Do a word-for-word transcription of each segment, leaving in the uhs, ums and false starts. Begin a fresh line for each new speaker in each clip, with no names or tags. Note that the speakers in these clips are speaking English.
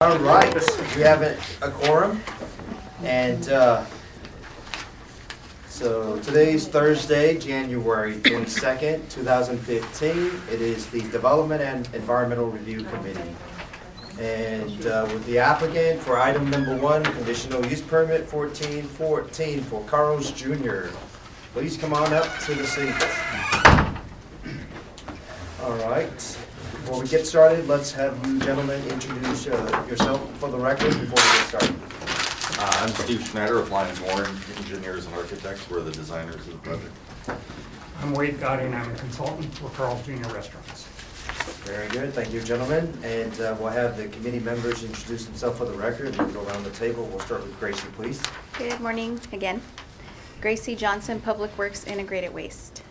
All right, we have a a quorum, and uh, so today's Thursday, January twenty-second, two thousand fifteen. It is the Development and Environmental Review Committee. And uh, with the applicant for item number one, conditional use permit fourteen fourteen for Carl's Junior Please come on up to the seats. All right. Before we get started, let's have you gentlemen introduce uh, yourself for the record before we get started.
Uh, I'm Steve Schneider of Line and Warren Engineers and Architects. We're the designers of the project.
I'm Wade Godding, I'm a consultant for Carl's Junior Restaurants.
Very good, thank you, gentlemen. And uh, we'll have the committee members introduce themselves for the record. We'll go around the table. We'll start with Gracie, please.
Good morning again. Gracie Johnson, Public Works Integrated Waste.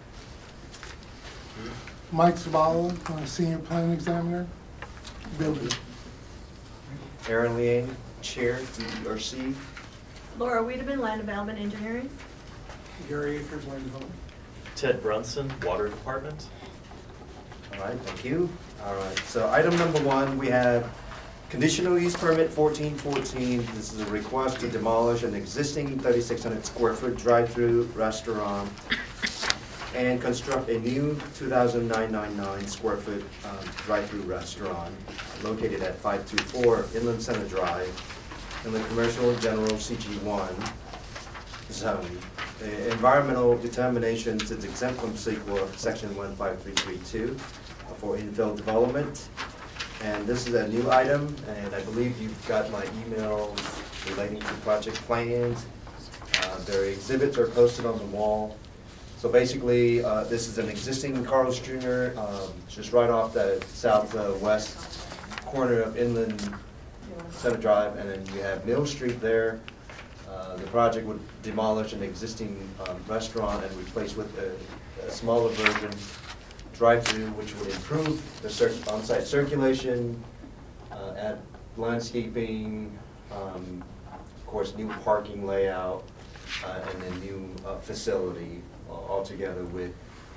Mike Zavala, uh, Senior Planning Examiner, Building.
Aaron Liang, Chair, D E R C.
Laura Wiedemann, Land Development Engineering.
Gary Akers, Land Development.
Ted Brunson, Water Department.
All right, thank you. All right, so item number one, we have conditional use permit fourteen fourteen. This is a request to demolish an existing thirty-six hundred square foot drive-through restaurant and construct a new two thousand nine hundred ninety-nine square foot um, drive-through restaurant located at five two four Inland Center Drive in the Commercial General C G one zone. The environmental determinations is exempt from C E Q A section one five three three two for infill development. And this is a new item, and I believe you've got my emails relating to project plans. Uh, their exhibits are posted on the wall. So basically, uh, this is an existing Carl's Junior, um, just right off the southwest corner of Inland Center Drive, and then you have Mill Street there. Uh, the project would demolish an existing um, restaurant and replace with a, a smaller version drive-through, which would improve the cir on-site circulation, uh, add landscaping, um, of course, new parking layout, uh, and a new uh, facility uh, altogether with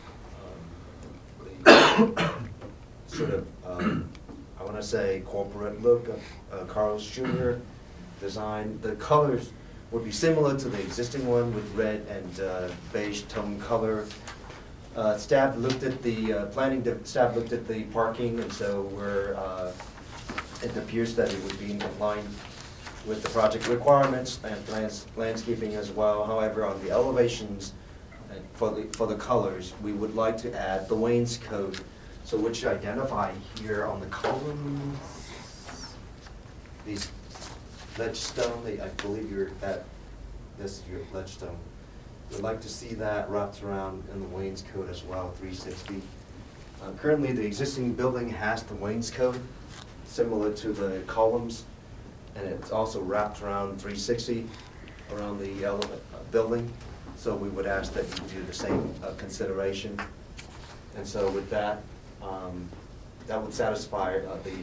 um, the sort of, um, I want to say, corporate look of uh, Carl's Junior design. The colors would be similar to the existing one with red and uh, beige tone color. Uh, staff looked at the uh, planning. Staff looked at the parking, and so we're. Uh, it appears that it would be in line with the project requirements and lands, landscaping as well. However, on the elevations uh, for the for the colors, we would like to add the wainscot, so which identify here on the columns. These ledge stone. They, I believe you're that. This is your ledge stone. We'd like to see that wrapped around in the wainscot as well, three sixty. Uh, currently, the existing building has the wainscot, similar to the columns, and it's also wrapped around three sixty around the element, uh, building. So we would ask that you do the same uh, consideration. And so with that, um, that would satisfy uh, the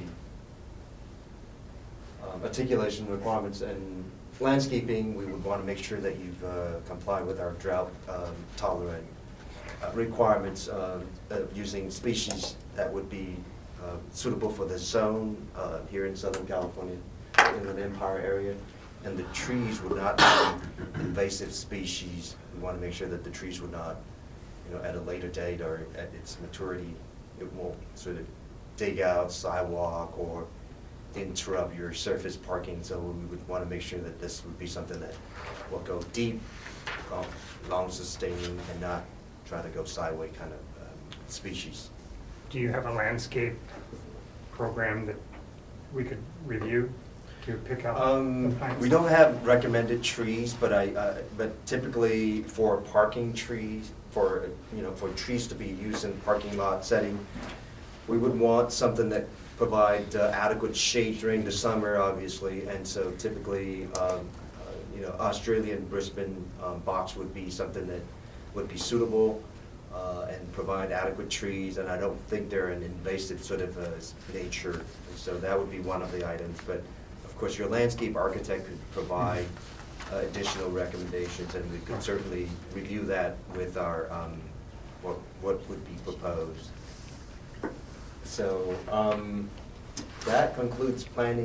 um, articulation requirements and landscaping. We would want to make sure that you've uh, complied with our drought um, tolerant uh, requirements uh, uh, using species that would be uh, suitable for the zone uh, here in Southern California, in the Empire area. And the trees would not be invasive species. We want to make sure that the trees would not, you know, at a later date or at its maturity, it won't sort of dig out sidewalk or interrupt your surface parking. So we would want to make sure that this would be something that will go deep, long, long sustaining, and not try to go sideways kind of um, species.
Do you have a landscape program that we could review to pick out
Um,
the plants?
we don't have recommended trees, but I, uh, but typically for parking trees, for, you know, for trees to be used in parking lot setting, we would want something that provide uh, adequate shade during the summer, obviously, and so typically, um, uh, you know, Australian Brisbane um, box would be something that would be suitable uh, and provide adequate trees, and I don't think they're an invasive sort of uh, nature, so that would be one of the items. But of course, your landscape architect could provide uh, additional recommendations, and we could certainly review that with our um, what what would be proposed. So um, that concludes planning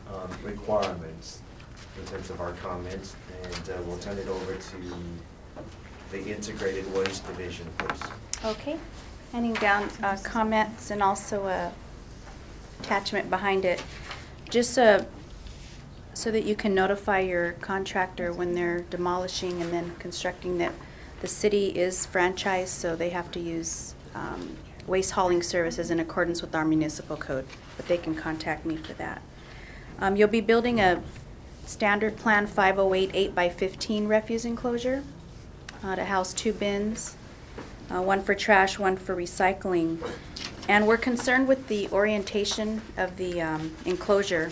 um, requirements in terms of our comments, and uh, we'll turn it over to the Integrated Waste Division, please.
Okay, handing down uh, comments and also a attachment behind it. Just uh, so that you can notify your contractor when they're demolishing and then constructing that the city is franchised, so they have to use um, waste hauling services in accordance with our municipal code, but they can contact me for that. Um, You'll be building a standard plan five oh eight eight by fifteen refuse enclosure uh, to house two bins, uh, one for trash, one for recycling. And we're concerned with the orientation of the um, enclosure.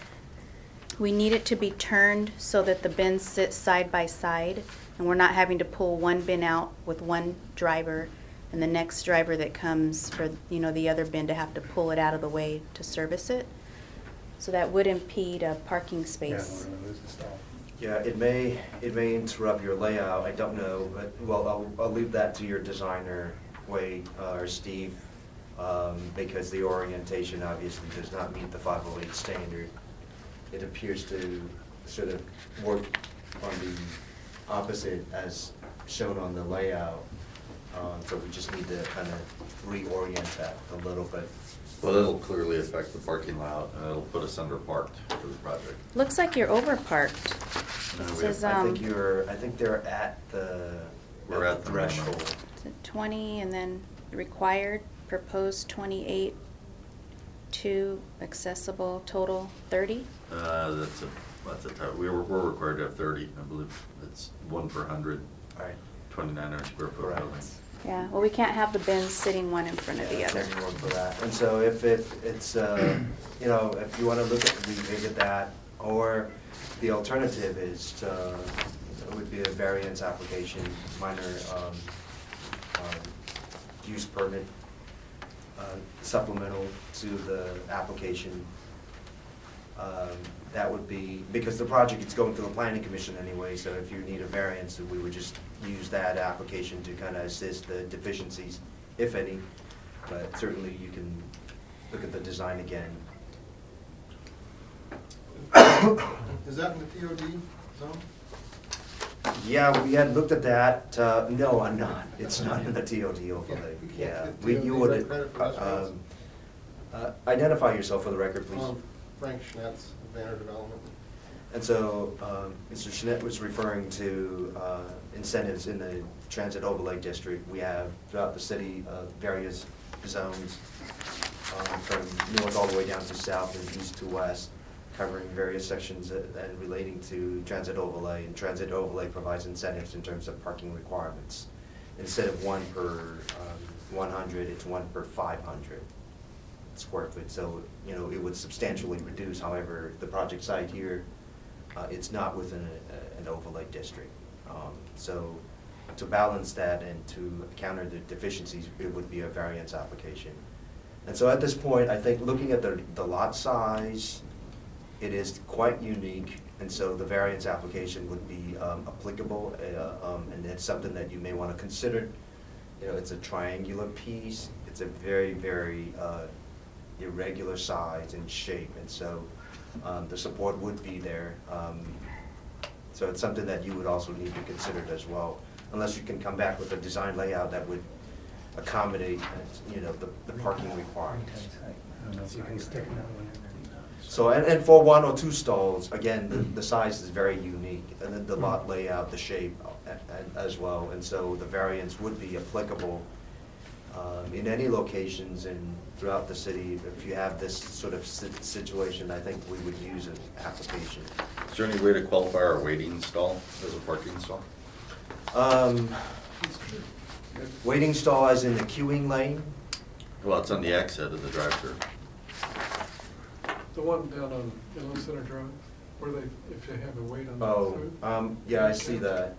We need it to be turned so that the bins sit side by side, and we're not having to pull one bin out with one driver and the next driver that comes for, you know, the other bin to have to pull it out of the way to service it. So that would impede a parking
Yeah,
space.
we're gonna lose the stall.
Yeah, it may, it may interrupt your layout, I don't know, but, well, I'll, I'll leave that to your designer, Wade, uh, or Steve, um, because the orientation obviously does not meet the five oh eight standard. It appears to sort of work on the opposite as shown on the layout, uh, so we just need to kind of reorient that a little bit.
Well, it'll clearly affect the parking lot, and it'll put us under parked for the project.
Looks like you're over parked.
No,
It
we
says,
I think
um,
you're, I think they're at the
We're at the minimum.
threshold.
is it twenty and then required, proposed twenty-eight, two, accessible, total thirty?
Uh, that's a, that's a, tough- we were, we're required to have thirty, I believe. It's one per hundred,
All right.
twenty-nine hundred square foot
Correct.
building.
Yeah, well, we can't have the bins sitting one in front of the
Yeah,
other.
there's room for that. And so if, if it's, uh, you know, if you want to look at, revisit that, or the alternative is, to, it would be a variance application, minor um, um, use permit uh, supplemental to the application. Um, That would be, because the project is going to the planning commission anyway, so if you need a variance, we would just use that application to kind of assist the deficiencies, if any. But certainly you can look at the design again.
Is that in the T O D zone?
Yeah, we had looked at that. Uh, no, I'm not. It's not in the T O D overlay.
You can't
Yeah,
get
we,
T O D
you would,
right credit for restaurants?
um, uh, identify yourself for the record, please.
Um, Frank Schnetz, Banner Development.
And so, um, Mister Schnitt was referring to uh, incentives in the transit overlay district. We have throughout the city uh, various zones, um, from north all the way down to south and east to west, covering various sections that- and relating to transit overlay. And transit overlay provides incentives in terms of parking requirements. Instead of one per um, one hundred, it's one per five hundred square foot. So, you know, it would substantially reduce. However, the project site here, uh, it's not within a, an overlay district. Um, so to balance that and to counter the deficiencies, it would be a variance application. And so at this point, I think looking at the, the lot size, it is quite unique. And so the variance application would be um, applicable, uh, um, and it's something that you may want to consider. You know, it's a triangular piece. It's a very, very uh, irregular size and shape, and so um, the support would be there. Um, so it's something that you would also need to consider as well, unless you can come back with a design layout that would accommodate, uh, you know, the, the parking requirements.
So you can stick another one in there.
So, and, and for one or two stalls, again, the, the size is very unique, and then the lot layout, the shape a- a- as well, and so the variance would be applicable um, in any locations and throughout the city. If you have this sort of si- situation, I think we would use an application.
Is there any way to qualify our waiting stall as a parking stall?
Um, waiting stall as in the queuing lane?
Well, it's on the exit of the drive-through.
The one down on Yellow Center Drive, where they, if you have a wait on the
Oh,
food.
um, yeah, I see that.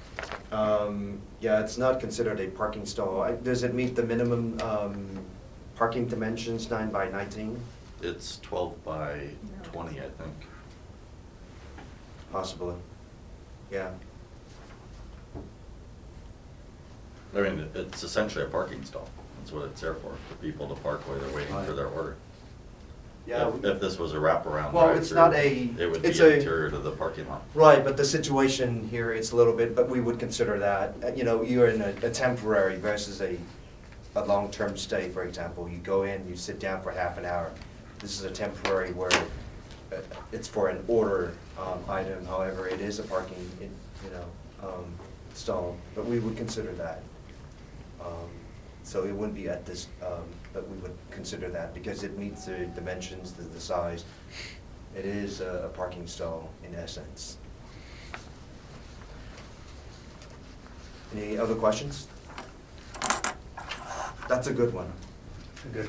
Um, yeah, it's not considered a parking stall. I- Does it meet the minimum, um, parking dimensions, nine by nineteen?
It's twelve by twenty, I think.
Possibly, yeah.
I mean, it's essentially a parking stall. That's what it's there for, for people to park while they're waiting for their order.
Yeah.
If, if this was a wraparound
Well,
drive-through,
it's not a-
it would be
it's a-
interior to the parking lot.
Right, but the situation here, it's a little bit, but we would consider that, uh, you know, you're in a, a temporary versus a, a long-term stay, for example. You go in, you sit down for half an hour. This is a temporary where uh, it's for an order um, item, however, it is a parking, in- you know, um, stall, but we would consider that. Um, So it wouldn't be at this, um, but we would consider that because it meets the dimensions, the, the size. It is a, a parking stall in essence. Any other questions? That's a good one.
Good.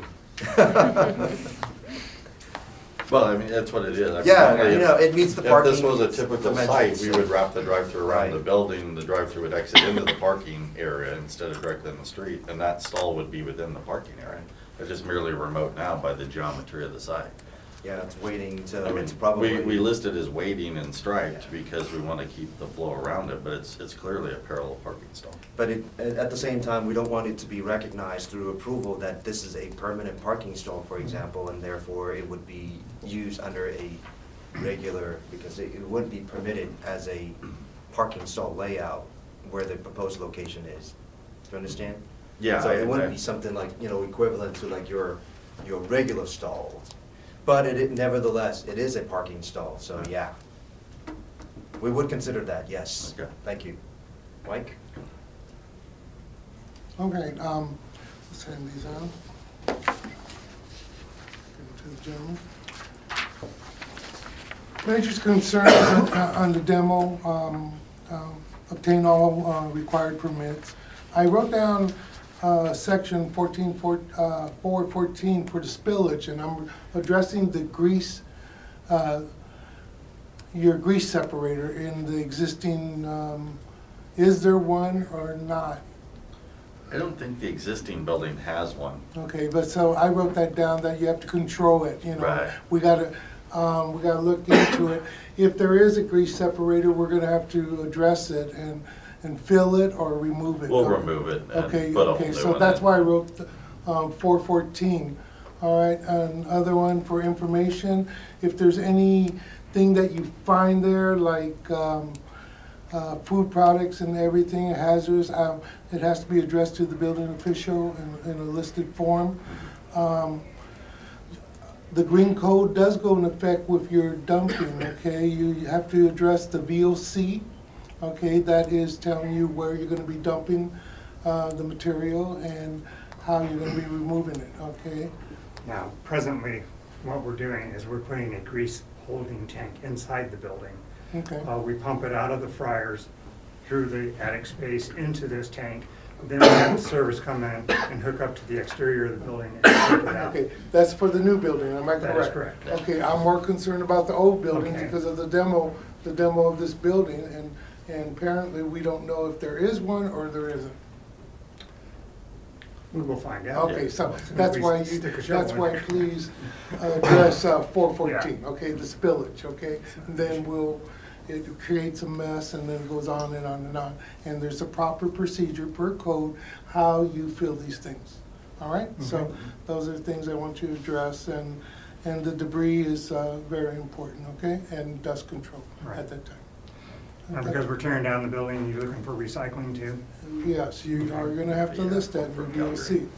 Well, I mean, that's what it is. I mean,
Yeah,
normally
you
if-
know, it meets the
If
parking
this was a typical site,
dimensions.
we would wrap the drive-through around the
Right.
building, the drive-through would exit into the parking area instead of directly in the street, and that stall would be within the parking area. It's just merely remote now by the geometry of the site.
Yeah, it's waiting,
I
so
mean,
it's probably.
We, we listed as waiting and striped because we want to keep the flow around it, but it's, it's clearly a parallel parking stall.
But it, at at the same time, we don't want it to be recognized through approval that this is a permanent parking stall, for example, and therefore it would be used under a regular, because it, it wouldn't be permitted as a parking stall layout where the proposed location is. Do you understand?
Yeah,
So
I-
it wouldn't
I-
be something like, you know, equivalent to like your, your regular stalls. But it, it- nevertheless, it is a parking stall, so yeah. We would consider that, yes.
Okay.
Thank you. Mike?
Okay, um, let's hand these out. Give them to the gentleman. Major concerns on- on the demo, um, um, obtain all uh, required permits. I wrote down uh, section fourteen, four, uh, four fourteen for the spillage, and I'm addressing the grease, uh, your grease separator in the existing, um, is there one or not?
I don't think the existing building has one.
Okay, but so I wrote that down, that you have to control it, you know.
Right.
We gotta, um, we gotta look into it. If there is a grease separator, we're gonna have to address it and, and fill it or remove it.
We'll remove it and
Okay,
put a whole
okay,
new
so
one
that's
in.
why I wrote, the, um, four fourteen. All right, another one for information, if there's anything that you find there, like, um, uh, food products and everything, hazardous, um, it has to be addressed to the building official in, in a listed form. Um, The green code does go in effect with your dumping, okay? You you have to address the V O C, okay? That is telling you where you're gonna be dumping, uh, the material and how you're gonna be removing it, okay?
Now, presently, what we're doing is we're putting a grease holding tank inside the building.
Okay,
Uh, we pump it out of the fryers through the attic space into this tank. Then we have the service come in and hook up to the exterior of the building and take it out.
okay, that's for the new building, am I correct?
That is correct.
Okay, I'm more concerned about the old building
Okay.
because of the demo, the demo of this building, and, and apparently we don't know if there is one or there isn't.
We will find out.
Okay, so
As soon as
that's
we
why you,
stick a shovel
that's
in
why
there.
please uh, address uh, four fourteen, okay, the spillage, okay? And then we'll, it creates a mess and then it goes on and on and on. And there's a proper procedure per code, how you fill these things, all right? So
Mhm.
those are things I want you to address, and, and the debris is uh, very important, okay? And dust control
Right.
at that time.
Now,
Okay?
because we're tearing down the building, you're looking for recycling too?
Yes, you are gonna have to
Yeah,
list that
for
in V O C.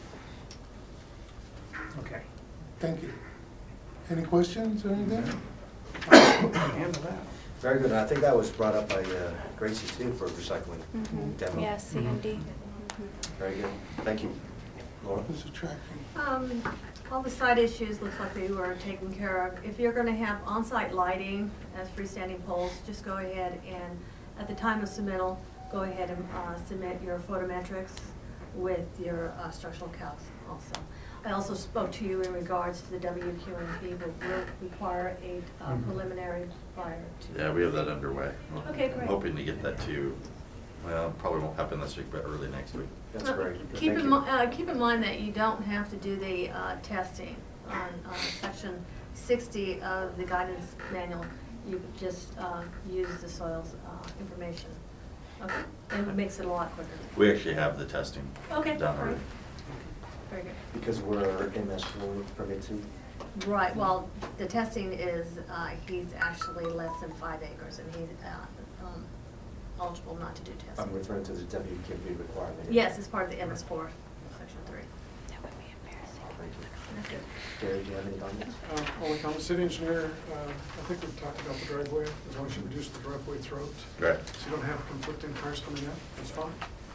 Okay.
Thank you. Any questions or anything?
Handle that.
Very good, and I think that was brought up by uh, Gracie too for recycling
Mhm.
demo.
Yeah, C and D.
Very good, thank you. Laura?
Mister Tracking.
Um, all the side issues looks like they were taken care of. If you're gonna have on-site lighting as freestanding poles, just go ahead and, at the time of submittal, go ahead and, uh, submit your photometrics with your, uh, structural calcs also. I also spoke to you in regards to the W Q and P, but will require a uh,
Mhm.
preliminary prior to.
Yeah, we have that underway.
Okay,
I'm
great.
hoping to get that to you, well, probably won't happen this week, but early next week.
That's
Uh,
great.
Keep
Thank
in,
you.
mi- uh, keep in mind that you don't have to do the, uh, testing on, uh, section sixty of the guidance manual. You could just, uh, use the soils, uh, information. Okay, and it makes it a lot quicker.
We actually have the testing
Okay,
done
great.
already.
Very good.
Because we're M S four permitted.
Right, well, the testing is, uh, he's actually less than five acres, and he's uh, um, eligible not to do
I'm
testing.
referring to the W K B requirement.
Yes, it's part of the M S four, section three.
That would be embarrassing.
Thank you.
That's it.
Gary, do you have any comments?
Uh, Only comment, city engineer, uh, I think we've talked about the driveway, as long as you reduce the driveway throat.
Right.
So you don't have conflicting cars coming in, that's fine.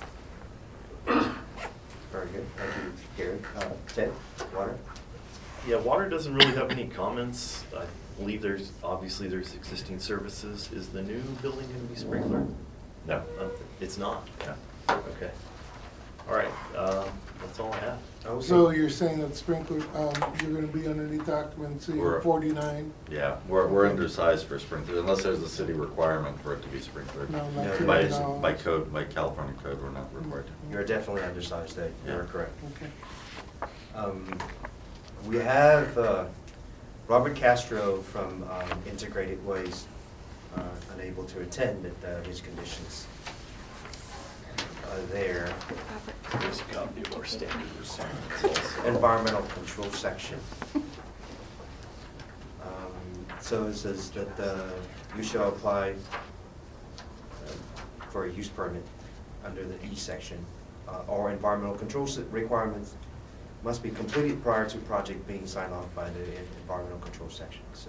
Very good, thank you, Gary. Uh, Ted, water?
Yeah, water doesn't really have any comments. I believe there's, obviously there's existing services. Is the new building gonna be sprinkler? No, uh, it's not. Yeah. Okay. All right, um, that's all I have.
Okay.
So you're saying that sprinkler, um, you're gonna be underneath occupancy
We're-
forty-nine?
Yeah, we're, we're undersized for sprinkler, unless there's a city requirement for it to be sprinkled.
No,
No,
not to
By,
my knowledge.
by code, by California code, we're not required.
You're definitely undersized, Ed, you're
Yeah.
correct.
Okay.
Um, We have uh, Robert Castro from um, Integrated Waste uh, unable to attend at uh, his conditions uh, there.
There's a copy of our standard requirements also.
Environmental control section. Um, So it says that uh, you shall apply uh, for a use permit under the E section. Uh, All environmental control s- requirements must be completed prior to project being signed off by the en- environmental control section. So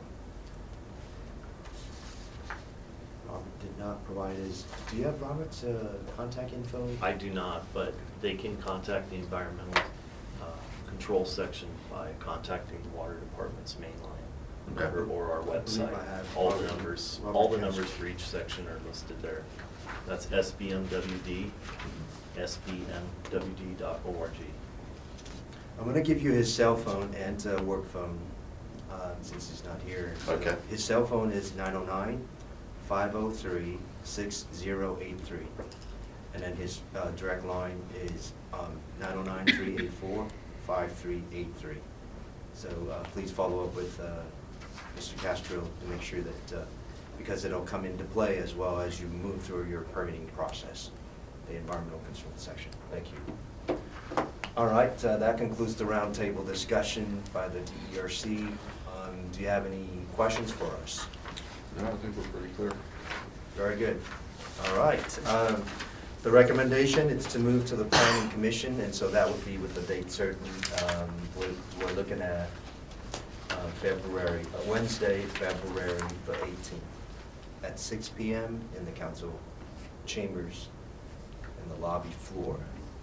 um, Robert did not provide his, do you have Robert's uh, contact info?
I do not, but they can contact the environmental uh, control section by contacting the water department's main line
Okay.
number or our website.
I have
All the
Robert-
numbers,
Robert
all the
Castro.
numbers for each section are listed there. That's S B M W D, S B M W D dot org.
I'm gonna give you his cell phone and uh, work phone, uh, since he's not here. So
Okay.
His cell phone is nine oh nine, five oh three, six oh eight three. And then his uh, direct line is um, nine oh nine, three eight four, five three eight three. So uh, please follow up with uh, Mister Castro to make sure that, uh, because it'll come into play as well as you move through your permitting process, the environmental control section. Thank you. All right, uh, that concludes the roundtable discussion by the D E R C. Um, Do you have any questions for us?
No, I think we're pretty clear.
Very good. All right. um, The recommendation is to move to the planning commission, and so that would be with the date certain. Um, We're we're looking at uh, February, uh, Wednesday, February the eighteenth, at six P M in the council chambers in the lobby floor.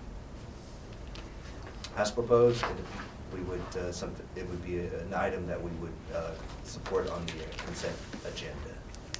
As proposed, it- we would, uh, something, it would be a- an item that we would uh, support on the consent agenda.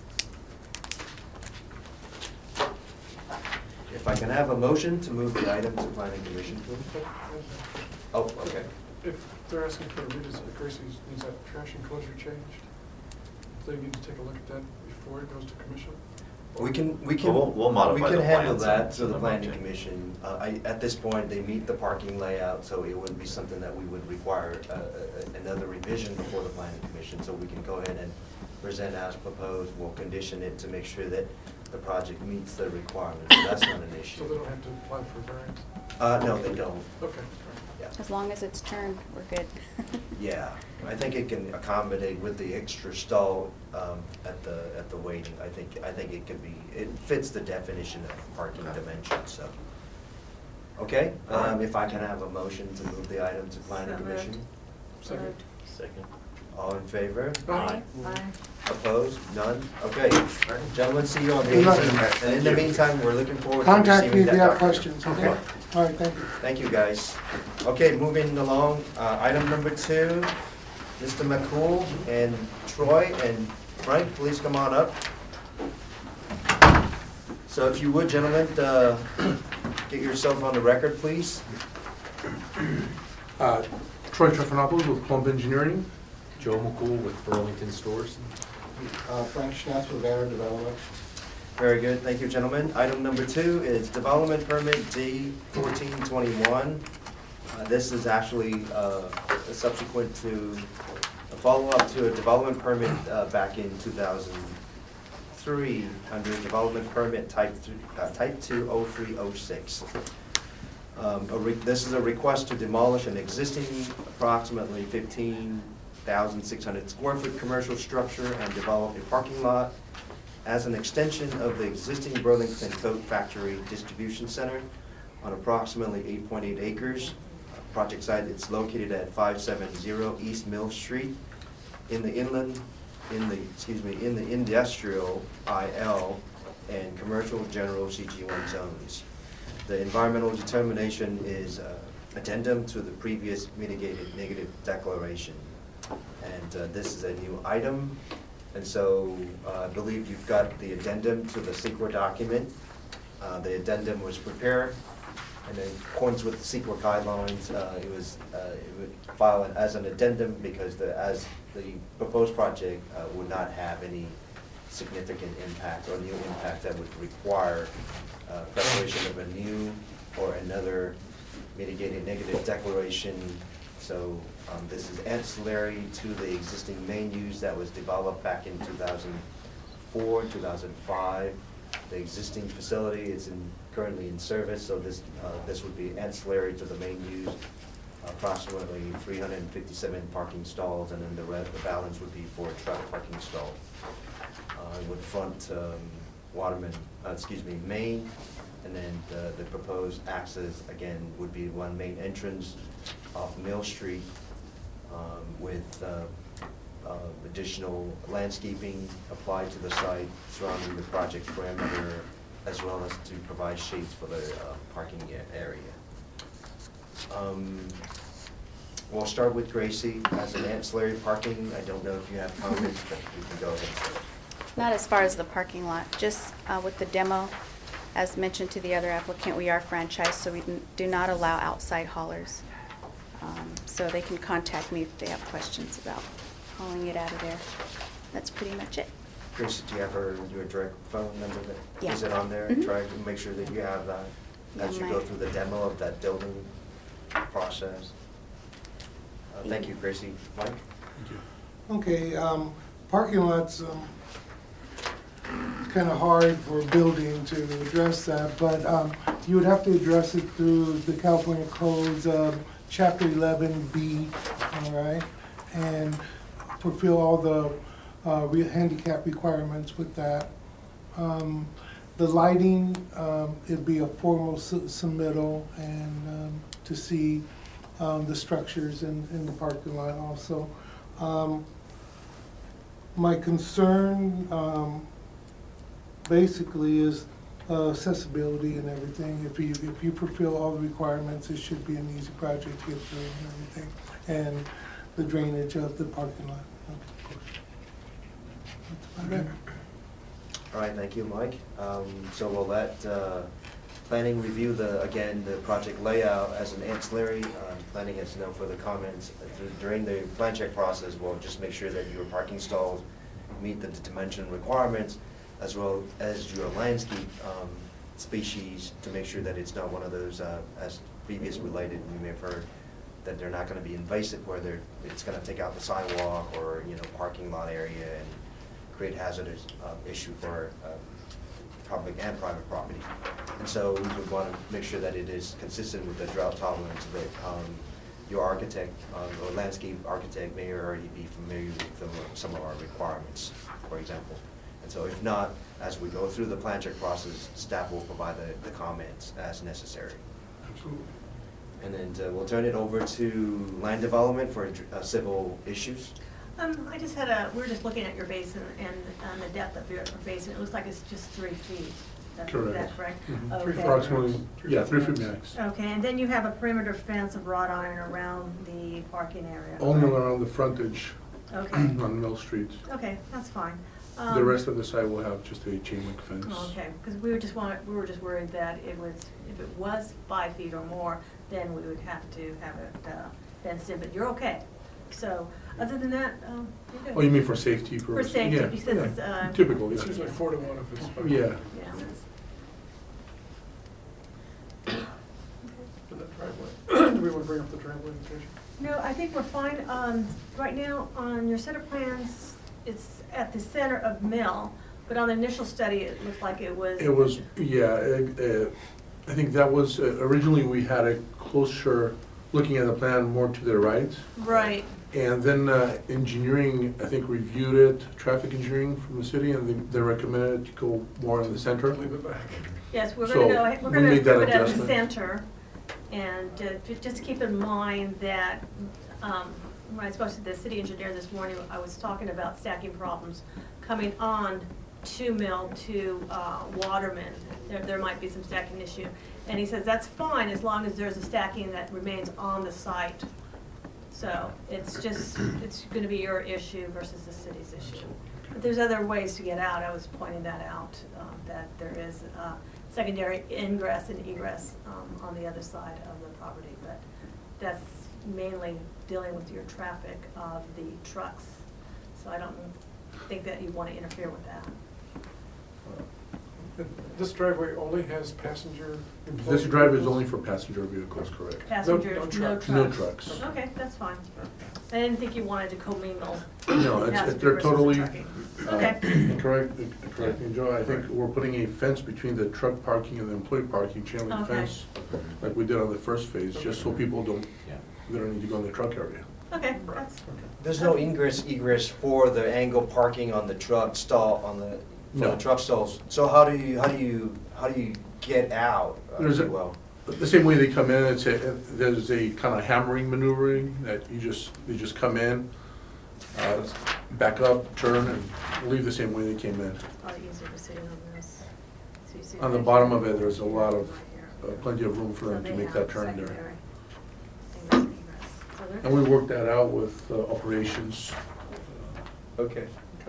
If I can have a motion to move the item to planning commission, please. Oh, okay.
If they're asking for a redesign, Gracie, needs that trash enclosure changed? They need to take a look at that before it goes to commission?
We can, we can.
We'll- we'll modify
We can
the
handle
plans
that
and
to
send
the
them
planning
out to you.
commission. Uh, I, at this point, they meet the parking layout, so it wouldn't be something that we would require, uh, uh, another revision before the planning commission. So we can go ahead and present as proposed. We'll condition it to make sure that the project meets the requirements. So that's not an issue.
So they don't have to apply for variance?
Uh, no, they don't.
Okay.
Yeah.
As long as it's turned, we're good.
Yeah, I think it can accommodate with the extra stall um, at the, at the waiting. I think, I think it could be, it fits the definition of parking
Okay.
dimension, so. Okay, um, if I can have a motion to move the item to planning
So
commission?
moved.
Second.
Second.
All in favor?
Aye.
Aye.
Opposed? None? Okay. Gentlemen, see you on the
Good luck.
eighteenth. And in the meantime, we're looking forward to
Contact me
receiving
if
that
you have
document.
questions, okay? All right, thank you.
Thank you, guys. Okay, moving along, uh, item number two, Mister McCool and Troy and Frank, please come on up. So if you would, gentlemen, uh, get yourself on the record, please.
Uh, Troy Trefanopoulos with Plumb Engineering, Joe McCool with Burlington Stores.
Uh, Frank Schnatz with Banner Development.
Very good, thank you, gentlemen. Item number two is development permit D fourteen twenty-one. Uh, This is actually uh, subsequent to, a follow-up to a development permit uh, back in two thousand three under development permit type, th- uh, type two oh three oh six. Um, a re- This is a request to demolish an existing approximately fifteen thousand six hundred square foot commercial structure and develop a parking lot as an extension of the existing Burlington Coat Factory Distribution Center on approximately eight point eight acres. Uh, Project site, it's located at five seventy East Mill Street in the inland, in the, excuse me, in the industrial I L and commercial general C G one zones. The environmental determination is uh, addendum to the previous mitigated negative declaration. And uh, this is a new item, and so uh, I believe you've got the addendum to the SEQA document. Uh, The addendum was prepared, and in accordance with the SEQA guidelines, uh, it was, uh, it would file it as an addendum because the, as the proposed project uh, would not have any significant impact or new impact that would require uh, preparation of a new or another mitigated negative declaration. So um, this is ancillary to the existing main use that was developed back in two thousand four, two thousand five. The existing facility is in, currently in service, so this, uh, this would be ancillary to the main use. Approximately three hundred fifty-seven parking stalls, and then the rest, the balance would be for truck parking stalls. Uh, it would front um, Waterman, uh, excuse me, Main, and then the, the proposed access, again, would be one main entrance off Mill Street um, with uh, uh, additional landscaping applied to the site surrounding the project perimeter, as well as to provide shades for the uh, parking a- area. Um, We'll start with Gracie as an ancillary parking. I don't know if you have comments, but you can go ahead.
Not as far as the parking lot, just uh, with the demo, as mentioned to the other applicant, we are franchised, so we n- do not allow outside haulers. Um, So they can contact me if they have questions about hauling it out of there. That's pretty much it.
Gracie, do you have her, your direct phone number? that-
Yeah.
Is it on there?
Mhm.
Try to make sure that you have that as
Yeah,
you go
my-
through the demo of that building process. Uh, Thank you, Gracie. Mike?
Thank you.
Okay, um, parking lots, um, kind of hard for building to address that, but, um, you would have to address it through the California Codes, um, Chapter eleven B, all right? And fulfill all the, uh, re- handicap requirements with that. Um, the lighting, um, it'd be a formal su- submittal and, um, to see, um, the structures in, in the parking lot also. Um, My concern, um, basically is uh, accessibility and everything. If you, if you fulfill all the requirements, it should be an easy project to get through and everything. And the drainage of the parking lot, of course. That's about it.
All right, thank you, Mike. Um, So we'll let uh, planning review the, again, the project layout as an ancillary. Um, Planning has no further comments. During the plan check process, we'll just make sure that your parking stalls meet the dimension requirements, as well as your landscape um, species, to make sure that it's not one of those, uh, as previous related, you may have heard, that they're not gonna be invasive, where they're, it's gonna take out the sidewalk or, you know, parking lot area and create hazardous uh, issue for um, public and private property. And so we would want to make sure that it is consistent with the drought tolerance that um, your architect um, or landscape architect may already be familiar with some of- some of our requirements, for example. And so if not, as we go through the plan check process, staff will provide the, the comments as necessary.
Absolutely.
And then uh, we'll turn it over to land development for uh, civil issues.
Um, I just had a, we were just looking at your basin and, and the depth of your basin, it looks like it's just three feet. That- Is that
Correct.
correct?
Mhm.
Okay.
Approximately, yeah, three feet max.
Okay, and then you have a perimeter fence of wrought iron around the parking area.
Only
right?
around the frontage
Okay,
on Mill Street.
okay, that's fine.
The
Um,
rest of the site will have just a chain link fence.
oh, Okay, because we were just wanted, we were just worried that it was, if it was five feet or more, then we would have to have it uh, fenced in, but you're okay. So, other than that, um, you're good.
Oh, you mean for safety
For
purposes?
safety,
Yeah,
because it's,
yeah.
uh,
Typical,
It's
yeah.
usually four to one if it's. five.
Yeah.
Yeah, it's-
For that driveway. Do we want to bring up the driveway location?
No, I think we're fine. Um, right now, on your set of plans, it's at the center of Mill, but on the initial study, it looked like it was.
It was, yeah, uh, uh, I think that was, uh, originally we had a closer, looking at the plan more to the right.
Right.
And then uh, engineering, I think, reviewed it, traffic engineering from the city, and they they recommended to go more in the center.
Leave it back.
Yes, we're
So,
gonna go, ahead- we're
we
gonna
made that
approve it at the
adjustment.
center. And uh, ju- just keep in mind that, um, when I spoke to the city engineer this morning, I was talking about stacking problems coming on to Mill to uh, Waterman. There, there might be some stacking issue. And he says that's fine as long as there's a stacking that remains on the site. So it's just, it's gonna be your issue versus the city's issue. But there's other ways to get out. I was pointing that out, um, that there is uh, secondary ingress and egress um, on the other side of the property. But that's mainly dealing with your traffic of the trucks. So I don't think that you want to interfere with that.
And This driveway only has passenger employee
This drive is
vehicles?
only for passenger vehicles, correct?
Passengers,
no
no
trucks.
trucks.
No trucks.
Okay, that's fine. I didn't think you wanted to commingle.
No, it's,
passenger
it- they're
versus the
totally,
trucking.
uh,
Okay.
correct, correct me, Joe, I think we're putting a fence between the truck parking and the employee parking, chain link
Okay.
fence, like we did on the first phase, just so people don't, they don't need to go in the truck area.
Okay, that's,
There's no ingress egress for the angle parking on the truck stall, on the, for
No.
the truck stalls. So how do you, how do you, how do you get out, uh,
There's
if
a-
you will?
The same way they come in, it's a, there's a kind of hammering maneuvering that you just, they just come in, uh, back up, turn, and leave the same way they came in.
probably easier to see on this. So you see
On the
right
bottom
here.
of it, there's a lot of,
Right here.
uh, plenty of room for
So
them to
they
make
have
that turn there.
secondary ingress and egress. So they're
And we
good.
worked that out with uh, operations.
Okay,
Okay.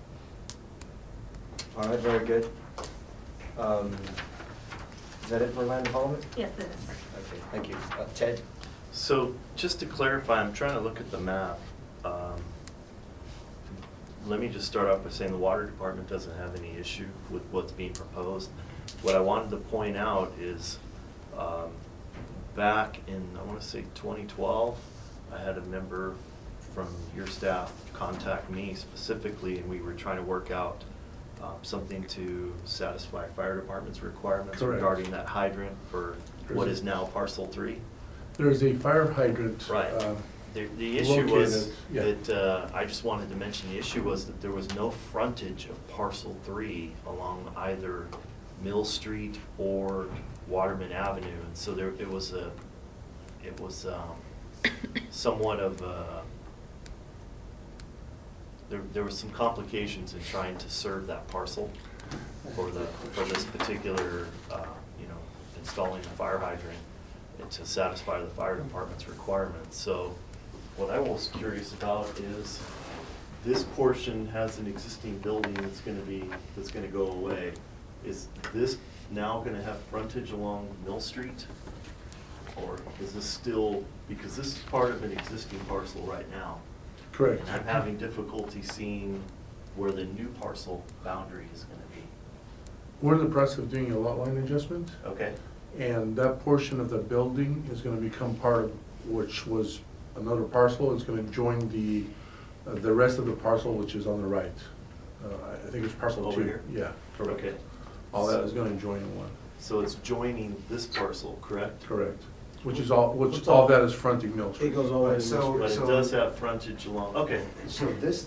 all right, very good. Um, Is that it for land development?
Yes, it is.
Okay, thank you. Uh, Ted?
So, just to clarify, I'm trying to look at the map. Um, Let me just start off by saying the water department doesn't have any issue with what's being proposed. What I wanted to point out is, um, back in, I wanna say twenty twelve, I had a member from your staff contact me specifically, and we were trying to work out um, something to satisfy fire department's requirements
Correct.
regarding that hydrant for what is now parcel three.
There's a fire hydrant.
Right.
uh,
The, the issue was
located, yeah.
that, uh, I just wanted to mention, the issue was that there was no frontage of parcel three along either Mill Street or Waterman Avenue, and so there, it was a, it was, um, somewhat of a, there, there was some complications in trying to serve that parcel for the, for this particular, uh, you know, installing a fire hydrant and to satisfy the fire department's requirements. So what I was curious about is, this portion has an existing building that's gonna be, that's gonna go away. Is this now gonna have frontage along Mill Street? Or is this still, because this is part of an existing parcel right now.
Correct.
And I'm having difficulty seeing where the new parcel boundary is gonna be.
We're in the process of doing a lot line adjustment,
Okay?
and that portion of the building is gonna become part of, which was another parcel, it's gonna join the, uh, the rest of the parcel, which is on the right. Uh, I think it's parcel two.
Over here?
Yeah, correct.
Okay.
All that is gonna join in one,
So it's joining this parcel, correct?
correct. Which is all, which, all that is fronting Mill Street.
It goes all the way to
So-
But it
so-
does have frontage along, okay.
So this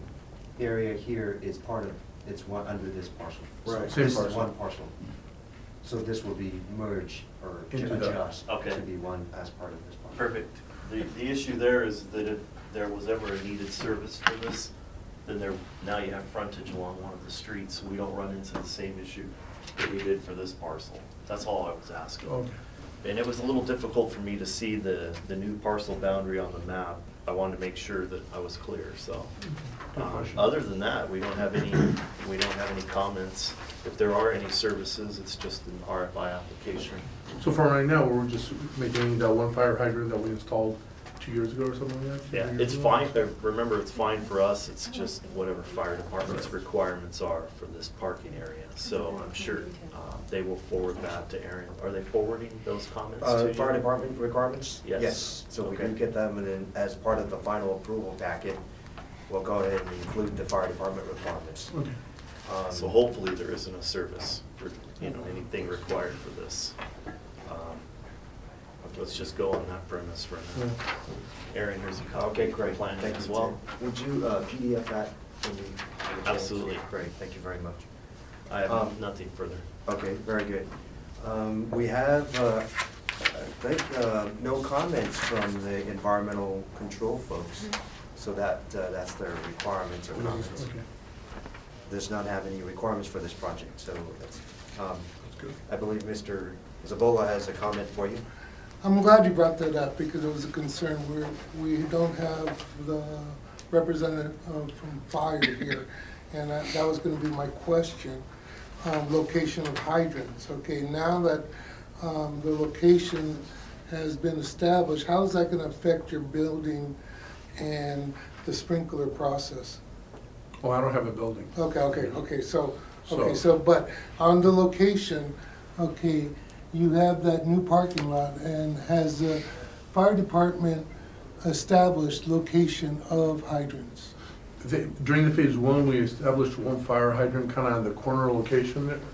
area here is part of, it's one, under this parcel. So
Right.
Same
This is
parcel.
one parcel. So this will be merged or
Into that.
adjust
Okay.
to be one as part of this parcel.
Perfect. The, the issue there is that if there was ever a needed service for this, then there, now you have frontage along one of the streets, so we don't run into the same issue that we did for this parcel. That's all I was asking.
Okay.
And it was a little difficult for me to see the, the new parcel boundary on the map. I wanted to make sure that I was clear, so.
Good
um,
question.
Other than that, we don't have any, we don't have any comments. If there are any services, it's just an R F I application.
So for right now, we're just maintaining that one fire hydrant that we installed two years ago or something like that?
Yeah,
Three years
it's
ago?
fine, uh, remember, it's fine for us, it's just whatever fire department's requirements are for this parking area. So I'm sure uh, they will forward that to Aaron. Are they forwarding those comments to
Uh,
you?
fire department requirements?
Yes.
So we
Okay.
do get them, and then as part of the final approval packet, we'll go ahead and include the fire department requirements.
Okay.
Um,
So hopefully there isn't a service, or, you know, anything required for this. Um, Let's just go on that premise for now. Aaron, here's a copy
Okay,
of the
great.
plan
Thank
as
you,
well.
Tim. Would you uh, P D F that when you? get a chance?
Absolutely.
Great, thank you very much.
I have
Um,
nothing further.
Okay, very good. Um, We have, uh, I think, uh, no comments from the environmental control folks. So that, uh, that's their requirements or comments.
Okay,
Does not have any requirements for this project, so that's, um,
that's good.
I believe Mister Zabola has a comment for you.
I'm glad you brought that up because it was a concern. We're, we don't have the representative uh, from fire here. And that that was gonna be my question, um, location of hydrants. Okay, now that, um, the location has been established, how is that gonna affect your building and the sprinkler process?
Oh, I don't have a building.
Okay, okay, okay, so, okay,
So-
so, but on the location, okay, you have that new parking lot, and has the fire department established location of hydrants?
The- During the phase one, we established one fire hydrant kind of on the corner location there.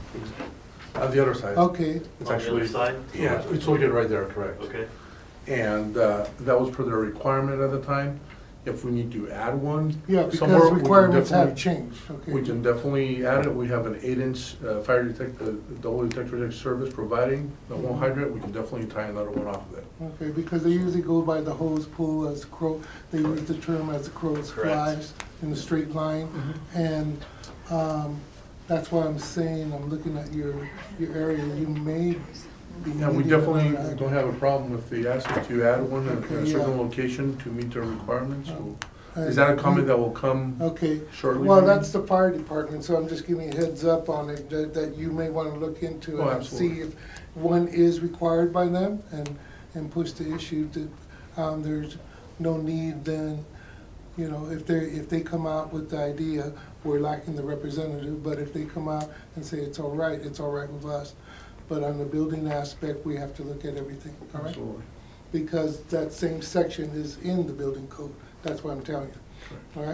On the other side.
Okay,
It's
On the
actually
other side?
Yeah, it's located right there, correct.
Okay.
And uh, that was per their requirement at the time. If we need to add one.
yeah,
somewhere,
because
we can
requirements have
definitely-
changed, okay?
We can definitely add it. We have an eight-inch uh, fire detect, uh, double detector detect service providing the one hydrant. We can definitely tie another one off of that.
Okay, because they usually go by the hose pool as crow, they use the term as the crow
Correct.
flies in a straight line. And, um, that's why I'm saying, I'm looking at your, your area, you may be.
Yeah, we
needing
definitely
another
don't have a problem if they ask us to add one in
Okay,
a certain
yeah.
location to meet their requirements. So,
hydrant.
is that a comment that will come
Okay,
shortly?
well,
maybe?
that's the fire department, so I'm just giving you a heads up on it, that, that you may wanna look into
Oh,
it and
absolutely.
see if one is required by them, and, and push the issue that, um, there's no need then, you know, if they, if they come out with the idea, we're lacking the representative, but if they come out and say it's all right, it's all right with us. But on the building aspect, we have to look at everything, all right?
Absolutely.
Because that same section is in the building code, that's what I'm telling you,
Correct.
all right?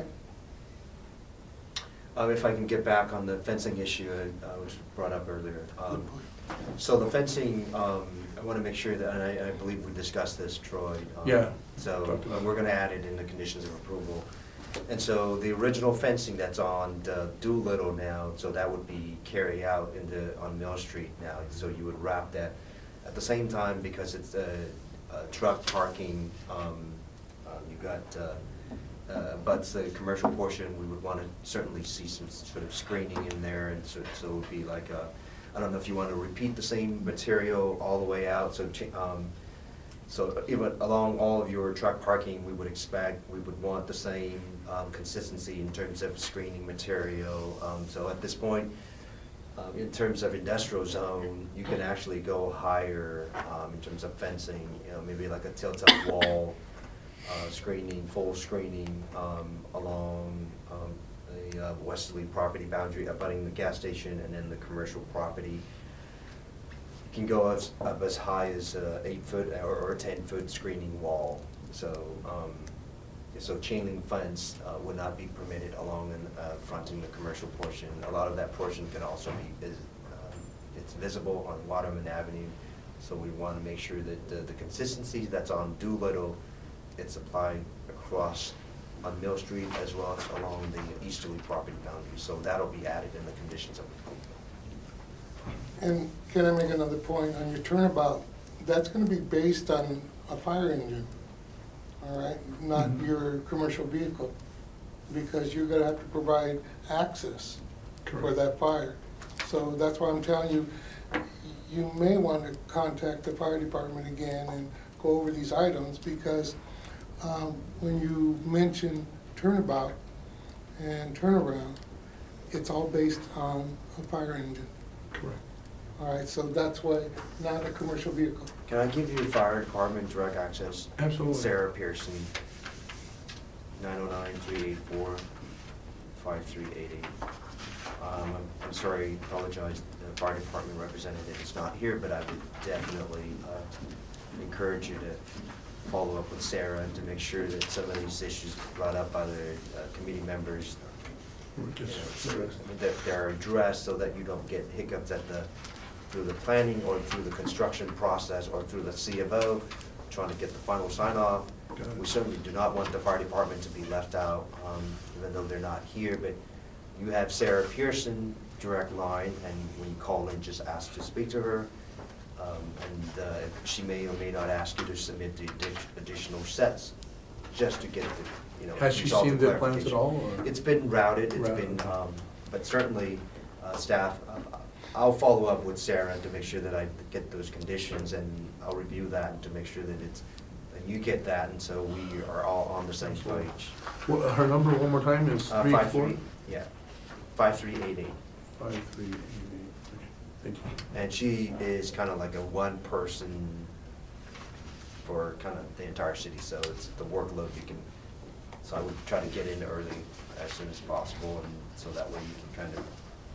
Uh, If I can get back on the fencing issue, uh, which was brought up earlier. Um,
Good point.
So the fencing, um, I want to make sure that, and I, I believe we discussed this, Troy. um,
Yeah.
So
Talked about
uh, we're going to add it in the conditions of approval. And so the original fencing that's on the Doolittle now, so that would be carry out in the, on Mill Street now. So you would wrap that. At the same time, because it's a, a truck parking, um, uh, you got, uh, uh, but the commercial portion, we would want to certainly see some sort of screening in there, and so, so it would be like a, I don't know if you want to repeat the same material all the way out, so, cha- um, so even along all of your truck parking, we would expect, we would want the same, um, consistency in terms of screening material. Um, so at this point, um, in terms of industrial zone, you can actually go higher, um, in terms of fencing, you know, maybe like a tilt-up wall, uh, screening, full screening, um, along, um, the uh, westerly property boundary abutting the gas station and then the commercial property. You can go as, up as high as uh, eight foot or, or ten foot screening wall. So, um, so chain link fence uh, would not be permitted along in, uh, fronting the commercial portion. A lot of that portion can also be, vis- um, it's visible on Waterman Avenue. So we want to make sure that the, the consistency that's on Doolittle, it's applied across on Mill Street as well as along the easterly property boundary. So that'll be added in the conditions of approval.
And can I make another point on your turnabout? That's gonna be based on a fire engine, all right? Not
Mhm.
your commercial vehicle, because you're gonna have to provide access for
Correct.
that fire. So that's why I'm telling you, you may wanna contact the fire department again and go over these items, because um, when you mention turnabout and turnaround, it's all based on a fire engine.
Correct.
All right, so that's why, not a commercial vehicle.
Can I give you fire department direct access?
Absolutely.
Sarah Pearson, nine oh nine, three eight four, five three eight eight. Um, I'm, I'm sorry, apologize, the fire department representative is not here, but I would definitely, uh, encourage you to follow up with Sarah and to make sure that some of these issues brought up by the, uh, committee members
Which
you
is
know, so
addressed.
that they're addressed so that you don't get hiccups at the, through the planning or through the construction process or through the C of O, trying to get the final sign off.
Got it.
We certainly do not want the fire department to be left out, um, even though they're not here, but you have Sarah Pearson, direct line, and when you call in, just ask to speak to her. Um, and, uh, she may or may not ask you to submit the addi- additional sets, just to get the, you know.
Has she
resolve
seen the plans at
clarification.
all, or?
It's been routed, it's
Routed,
been,
okay.
um, but certainly, uh, staff, uh, I'll follow up with Sarah to make sure that I get those conditions, and I'll review that and to make sure that it's, that you get that, and so we are all on the same page.
Well, her number one more time is
Uh,
three,
five,
four?
three, yeah, five, three, eight, eight.
Five, three, eight, eight. Okay, thank you.
And she is kind of like a one person for kind of the entire city, so it's the workload you can, so I would try to get in early as soon as possible, and so that way you can kind of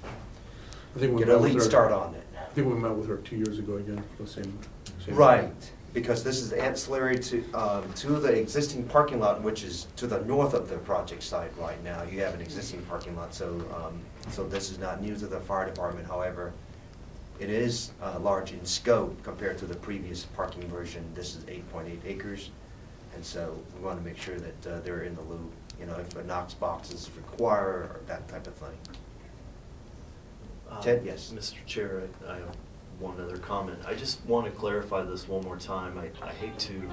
I think we
get
met
a
with
lead
her-
start on it.
I think we met with her two years ago again, the same. same-
Right, because this is ancillary to, um, to the existing parking lot, which is to the north of the project site right now. You have an existing parking lot, so, um, so this is not new to the fire department. However, it is, uh, large in scope compared to the previous parking version. This is eight point eight acres. And so we want to make sure that, uh, they're in the loop, you know, if a Knox box is required or that type of thing.
Uh,
Ted, yes.
Mister Chair, I I have one other comment. I just want to clarify this one more time. I, I hate to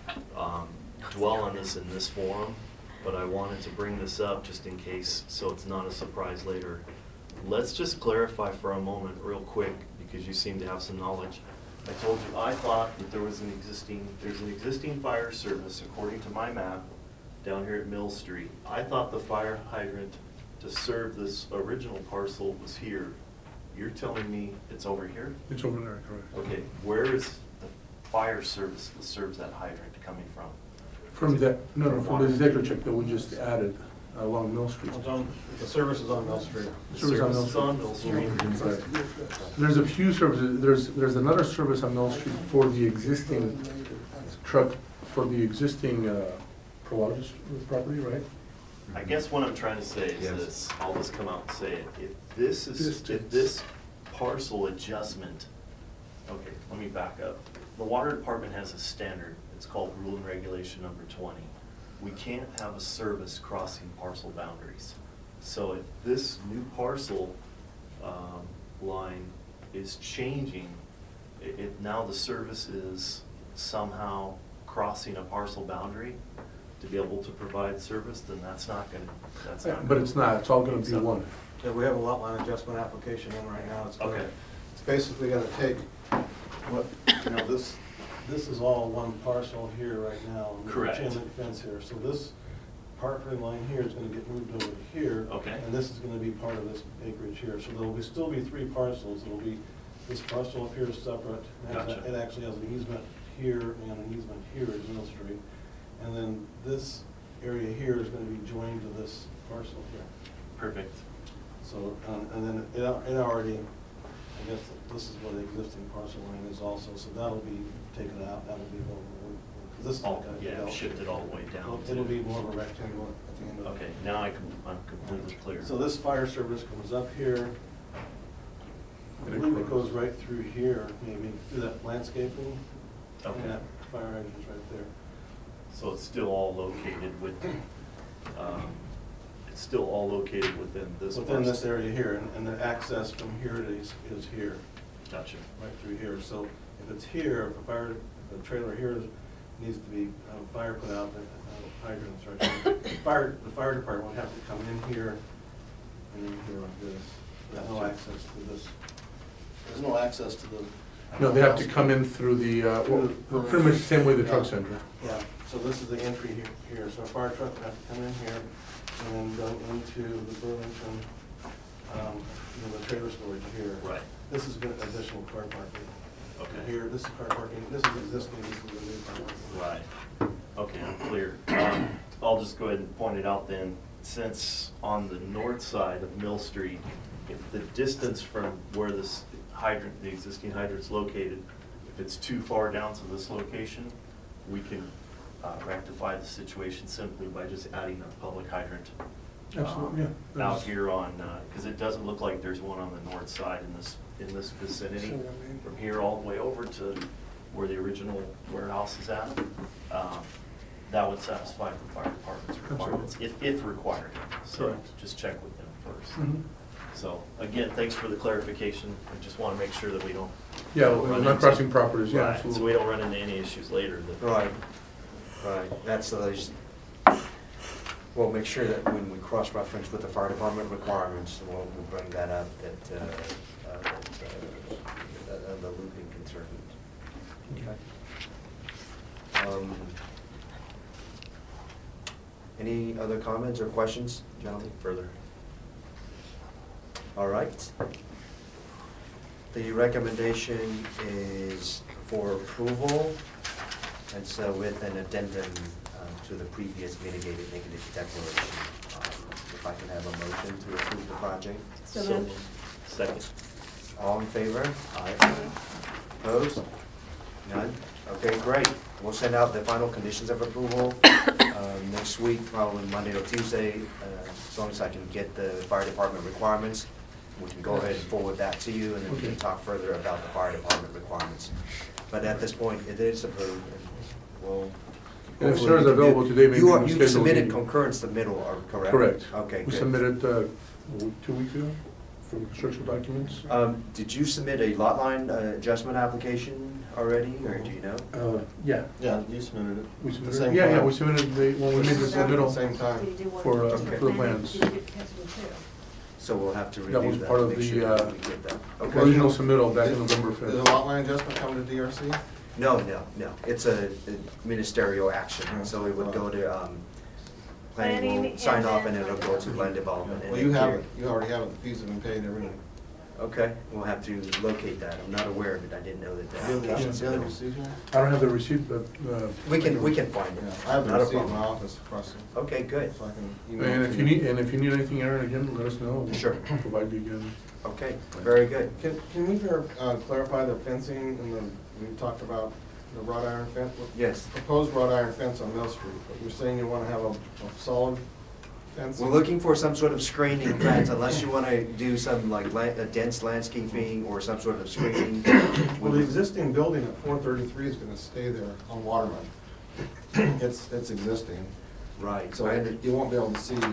um, dwell on this in this forum, but I wanted to bring this up just in case, so it's not a surprise later. Let's just clarify for a moment, real quick, because you seem to have some knowledge. I told you, I thought that there was an existing, there's an existing fire service, according to my map, down here at Mill Street. I thought the fire hydrant to serve this original parcel was here. You're telling me it's over here?
It's over there, correct.
Okay, where is the fire service that serves that hydrant coming from?
From that, no, no, from the Decker check that we just added along Mill Street.
It's on, the service is on Mill Street.
The
Service on Mill
service is on Mill Street.
Right. There's a few services, there's, there's another service on Mill Street for the existing truck, for the existing, uh, Prologis property, right?
I guess what I'm trying to say is
Yes.
this, I'll just come out and say it. If this is, if
Distance.
this parcel adjustment, okay, let me back up. The water department has a standard, it's called rule and regulation number twenty. We can't have a service crossing parcel boundaries. So if this new parcel, um, line is changing, i- if now the service is somehow crossing a parcel boundary to be able to provide service, then that's not gonna, that's not.
But it's not, it's all gonna be
So-
one.
Yeah, we have a lot line adjustment application in right now. It's gonna-
Okay.
It's basically gonna take what, you know, this, this is all one parcel here right now. and the
Correct.
Chain link fence here, so this property line here is gonna get moved over to here.
Okay.
And this is gonna be part of this acreage here, so there'll be, still be three parcels. It'll be, this parcel up here is separate. It has-
Gotcha.
It actually has an easement here and an easement here is Mill Street. And then this area here is gonna be joined to this parcel here.
Perfect.
So, um, and then it, al- it already, I guess this is where the existing parcel line is also, so that'll be taken out, that'll be, because this is
Oh,
not gonna be
yeah,
developed.
shift it all the way down.
It'll- It'll be more of a rectangle at the end of it.
Okay, now I can, I'm completely clear.
So this fire service comes up here, I
And it
believe it
goes-
goes right through here, maybe, through that landscaping.
Okay.
And that fire engine's right there.
So it's still all located with, um, it's still all located within this parcel?
Within this area here, and, and the access from here to is, is here.
Gotcha.
Right through here, so if it's here, if a fire, if a trailer here is- needs to be, uh, fire put out, then uh, hydrants right here. The Fire, the fire department would have to come in here and in here like this. There's no access to this. There's no access to the.
No, they have to come in through the, uh, well, pretty much the same way the truck center.
Yeah, so this is the entry here, here, so a fire truck would have to come in here and then go into the Burlington, um, you know, the trailer storage here.
Right.
This is gonna additional car parking.
Okay.
Here, this is car parking, this is existing, this is the new car parking.
Right. Okay, I'm clear. Um, I'll just go ahead and point it out then, since on the north side of Mill Street, if the distance from where this hydrant, the existing hydrant's located, if it's too far down to this location, we can uh, rectify the situation simply by just adding a public hydrant
Absolutely,
um,
yeah.
out here on, because it doesn't look like there's one on the north side in this, in this vicinity. From here all the way over to where the original warehouse is at, um, that would satisfy the fire department's requirements, if, if required. So
Correct.
just check with them first.
Mhm.
So, again, thanks for the clarification. I just want to make sure that we don't.
Yeah,
don't
we're
run
not
into-
crossing properties, yeah,
Right, so we
absolutely.
don't run into any issues later that.
Right, right, that's, uh, just- we'll make sure that when we cross-reference with the fire department requirements, we'll, we'll bring that up, that, uh, uh, that, uh, uh, the looping concern. Okay. Um, Any other comments or questions, gentlemen?
Nothing further.
All right. The recommendation is for approval, and so with an addendum um, to the previous mitigated negative declaration. Um, If I can have a motion to approve the project.
So
So
moved.
moved. Second.
All in favor?
Aye.
Opposed? None? Okay, great. We'll send out the final conditions of approval uh, next week, probably Monday or Tuesday, uh, as long as I can get the fire department requirements. We can go ahead and forward that to you, and then we can
Okay.
talk further about the fire department requirements. But at this point, it is approved, and we'll.
And if Sarah's available today, maybe
You
we
are,
can
you
schedule
submitted
the-
concurrence submittal, or correct?
Correct.
Okay,
We
good.
submitted, uh, two weeks ago for construction documents.
Um, did you submit a lot line uh, adjustment application already, or do you know?
Uh, yeah.
Yeah, you submitted it.
We
At the
submitted,
same
yeah, yeah,
time.
we submitted the, when we made the
At the
submittal.
same time.
Did you do one
For, uh,
to
for
the
plan?
plans.
Did you get testing too?
So we'll have to
That
review
was
that.
part of
make
the,
sure that
uh,
we get that.
Original
Okay.
submittal back in
Did-
November
Did the
fifth.
lot line adjustment come to D R C?
No, no, no. It's a a ministerial action, so it would go to, um, planning
Planning
will sign
and
off,
then-
and it'll go to land development. and
Well, you
then
have
here.
it, you already have it, the fees have been paid, everything.
Okay, we'll have to locate that. I'm not aware of it. I didn't know that the
Do you have the-
application
do you have the
submittal.
receipt here?
I don't have the receipt, but, uh.
We can, we can find it.
Yeah, I have the
Not a
receipt in my
problem.
office across the,
Okay, good.
so I can email it
And
to
if you need, and if you need anything, Aaron, again, let us know. We'll
Sure.
Provide you again.
Okay, very good.
Can, can we ver- uh, clarify the fencing and the, we talked about the wrought iron fence?
Yes.
Proposed wrought iron fence on Mill Street, but you're saying you wanna have a, a solid fence?
We're looking for some sort of screening fence, unless you want to do some like la- a dense landscaping or some sort of screening.
Well, the existing building at four thirty-three is gonna stay there on Waterman. It's, it's existing,
Right,
so
so I under-
you won't be able to see I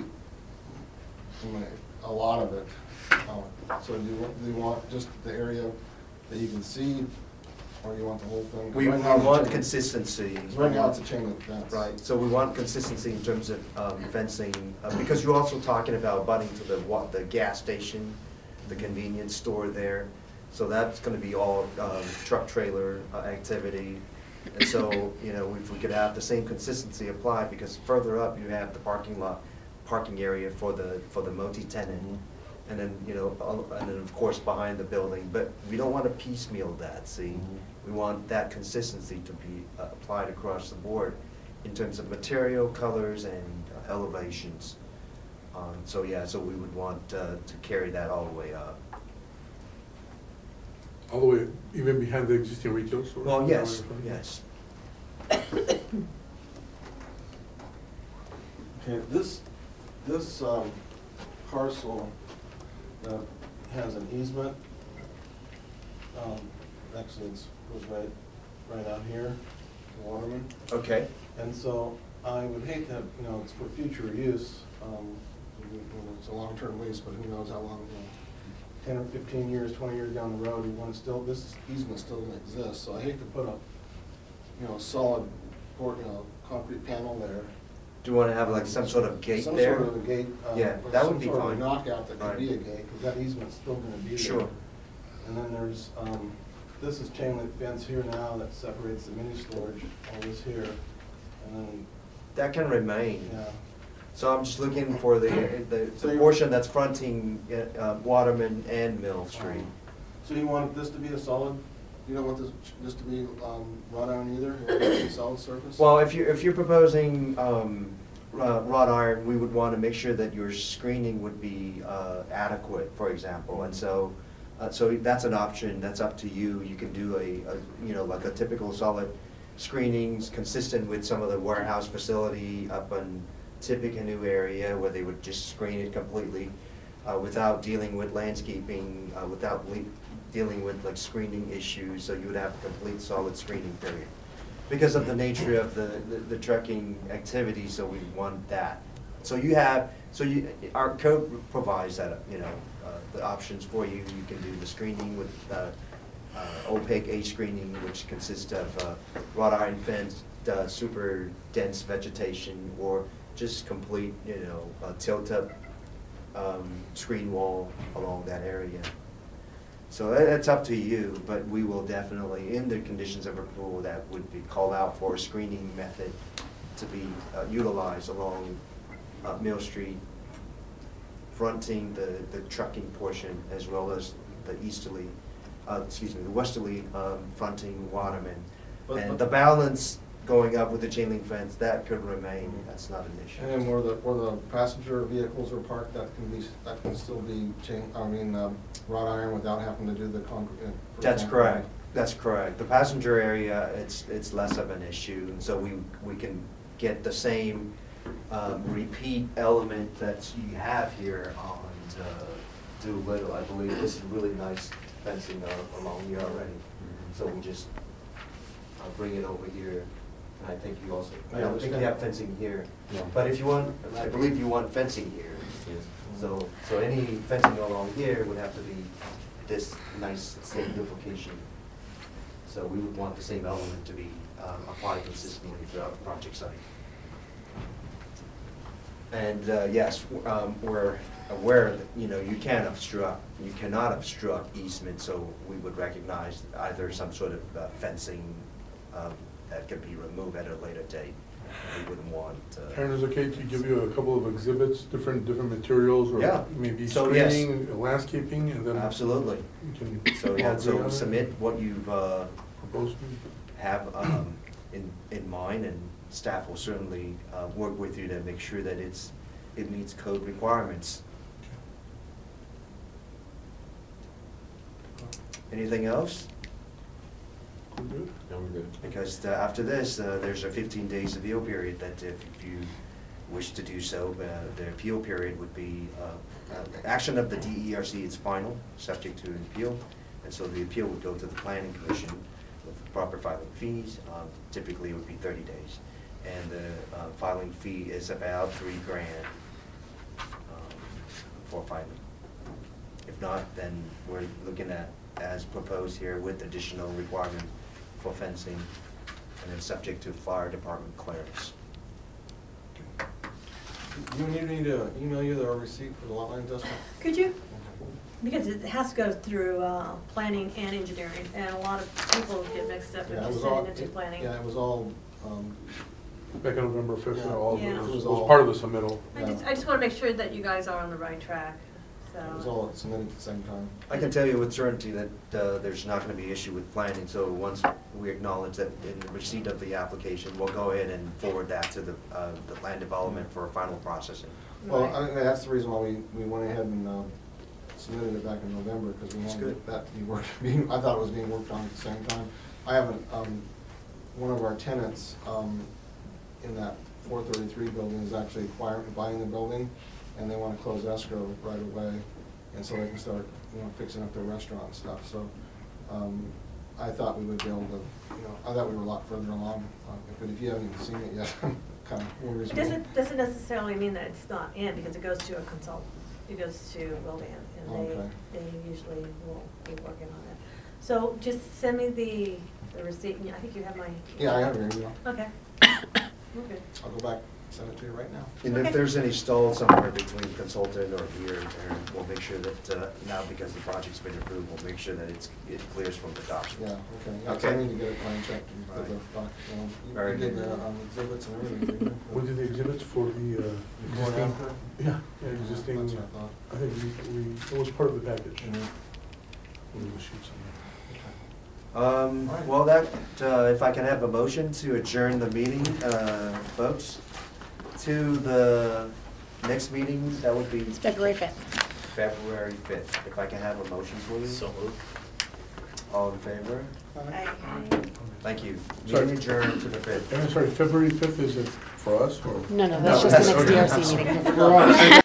mean, a lot of it. Um, So do you, want- do you want just the area that you can see, or you want the whole thing? 'Cause
we we
right now it's a
want
chain-
consistency.
'cause Right now, it's a chain link fence.
Right, so we want consistency in terms of um, fencing, uh, because you're also talking about butting to the, wa- the gas station, the convenience store there. So that's gonna be all um, truck trailer uh, activity. And so, you know, if we could have the same consistency applied, because further up you have the parking lot, parking area for the, for the multi-tenant. And then, you know, uh, and then of course behind the building, but we don't want to piecemeal that, see? We want that consistency to be uh, applied across the board in terms of material, colors, and uh, elevations. Um, So, yeah, so we would want uh, to carry that all the way up.
All the way, even behind the existing retail store?
Well, yes, yes.
Okay, this, this um, parcel uh, has an easement. Um, Actually, it's, goes right, right out here, to Waterman.
Okay,
And so I would hate to have, you know, it's for future use. um, you know, It's a long-term lease, but who knows how long, you know, ten or fifteen years, twenty years down the road, we want to still, this easement still gonna exist. So I hate to put a, you know, solid, or, you know, concrete panel there.
do you want to have like some sort of gate
Some
there?
sort of a gate. uh,
Yeah,
or
that
some
would be
sort of a
fine.
knockout that
Right.
could be a gate, because that easement's still gonna be there.
Sure.
And then there's, um, this is chain link fence here now that separates the mini storage, all this here, and then,
That can remain.
yeah.
So I'm just looking for the, the
So
the
you-
portion that's fronting uh, Waterman and Mill Street.
So you want this to be a solid, you don't want this, this to be, um, wrought iron either, you want it to be a solid surface?
Well, if you're, if you're proposing um, uh, wrought iron, we would want to make sure that your screening would be uh, adequate, for example. And so, uh, so that's an option, that's up to you. You can do a, a, you know, like a typical solid screenings consistent with some of the warehouse facility up on Tippecanoe area where they would just screen it completely uh, without dealing with landscaping, uh, without le- dealing with like screening issues, so you would have a complete solid screening period. Because of the nature of the, the, the trucking activity, so we want that. So you have, so you, our code provides that, you know, uh, the options for you. You can do the screening with uh, uh, opaque age screening, which consists of uh, wrought iron fence, uh, super dense vegetation, or just complete, you know, uh, tilt-up um, screen wall along that area. So it- it's up to you, but we will definitely, in the conditions of approval, that would be called out for a screening method to be uh, utilized along uh, Mill Street, fronting the, the trucking portion as well as the easterly, uh, excuse me, the westerly um, fronting Waterman.
But-
And
but-
the balance going up with the chain link fence, that could remain, that's not an issue.
And then where the, where the passenger vehicles are parked, that can be, that can still be chain, I mean, um, wrought iron without having to do the concrete. uh, for
That's
example.
correct, that's correct. The passenger area, it's, it's less of an issue, and so we, we can get the same um, repeat element that you have here on uh, Doolittle. I believe this is really nice fencing uh, along here already. So we'll just, I'll bring it over here. And I think you also, I
I
don't think you
understand.
have fencing here.
Yeah.
But if you want, I believe you want fencing here. So, so any fencing along here would have to be this nice same duplication. So we would want the same element to be um, applied consistently throughout the project site. And uh, yes, w- um, we're aware that, you know, you can obstruct, you cannot obstruct easement, so we would recognize either some sort of uh, fencing um, that could be removed at a later date. We wouldn't want. uh,
Aaron, is it okay to give you a couple of exhibits, different, different materials, or
Yeah.
maybe
So, yes.
screening, landscaping, and then
Absolutely.
we can.
So, yeah,
all
so
agree on it?
submit what you've uh,
Proposed.
have um, in, in mind, and staff will certainly uh, work with you to make sure that it's, it meets code requirements. Anything else?
We're good?
No, we're good.
Because uh, after this, uh, there's a fifteen days appeal period that if if you wish to do so, uh, the appeal period would be, uh, uh, action of the D E R C is final, subject to an appeal. And so the appeal would go to the planning commission with proper filing fees. Uh, Typically, it would be thirty days. And the uh, filing fee is about three grand um, for filing. If not, then we're looking at, as proposed here, with additional requirement for fencing, and then subject to fire department clearance.
Do you need me to email you the receipt for the lot line adjustment?
Could you? Because it has to go through uh, planning and engineering, and a lot of people get mixed up
Yeah,
and
it
just
was all-
send it into planning.
Yeah, it was all, um,
Back on November fifth,
Yeah.
all of
Yeah.
it
It
was,
was
was
all-
part of the submittal.
I just, I just want to make sure that you guys are on the right track, so.
it was all submitted at the same time.
I can tell you with certainty that uh, there's not going to be issue with planning, so once we acknowledge that in the receipt of the application, we'll go ahead and forward that to the, uh, the land development for final processing.
Well,
Right.
I mean, that's the reason why we, we went ahead and, uh, submitted it back in November, because we
That's
wanted
good.
that to be worked, being, I thought it was being worked on at the same time. I haven't, um, one of our tenants, um, in that four thirty-three building is actually acquiring, buying the building, and they wanna close escrow right away, and so they can start, you know, fixing up their restaurant and stuff, so, um, I thought we would be able to, you know, I thought we were a lot further along, uh, but if you haven't even seen it yet, kind of worries
It
me.
doesn't, doesn't necessarily mean that it's not in, because it goes to a consultant, it goes to Wildan, and
Okay.
they, they usually will be working on it. So just send me the, the receipt, and I think you have my.
Yeah, I have your email.
Okay. We're good.
I'll go back, send it to you right now.
And if
Okay.
there's any stall somewhere between consultant or here, Aaron, we'll make sure that, uh, now because the project's been approved, we'll make sure that it's, it clears from the document.
Yeah, okay. Yeah, 'cause
Okay.
I need to get it plan checked and put the,
Right.
doc- you know, you-
Very
you did
good.
the um, exhibits and everything, didn't you?
We did the exhibits for the uh,
Before and
existing.
after?
Yeah, yeah, existing,
That's what I thought.
I think we, we, it was part of the package.
Mhm.
One of the sheets on
Um,
All right.
well, that, uh, if I can have a motion to adjourn the meeting, uh, folks, to the next meeting, that would be
February fifth.
February fifth. If I can have a motion, please.
So moved.
All in favor? Thank you.
Sorry.
Meeting adjourned to the fifth.
I'm sorry, February fifth, is it for us or?
No, no,
No,
that's just the
that's-
next D R C
okay.
meeting.
For us.